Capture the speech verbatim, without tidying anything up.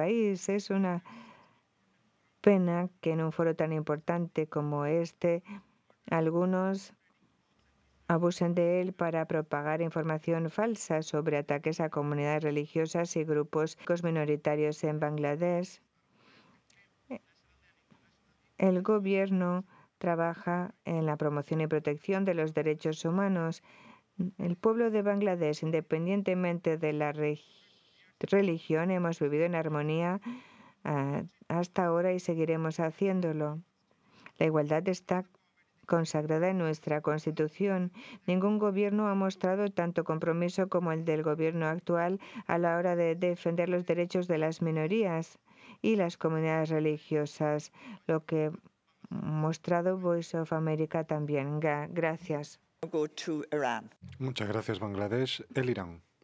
país. Es una pena que en un foro tan importante como este algunos abusen de él para propagar información falsa sobre ataques a comunidades religiosas y grupos minoritarios en Bangladesh. El gobierno trabaja en la promoción y protección de los derechos humanos. El pueblo de Bangladesh, independientemente de la religión, hemos vivido en armonía uh, hasta ahora y seguiremos haciéndolo. La igualdad está consagrada en nuestra Constitución. Ningún gobierno ha mostrado tanto compromiso como el del gobierno actual a la hora de defender los derechos de las minorías y las comunidades religiosas, lo que ha mostrado Voice of America también. Gracias. Muchas gracias, Bangladesh. El Irán.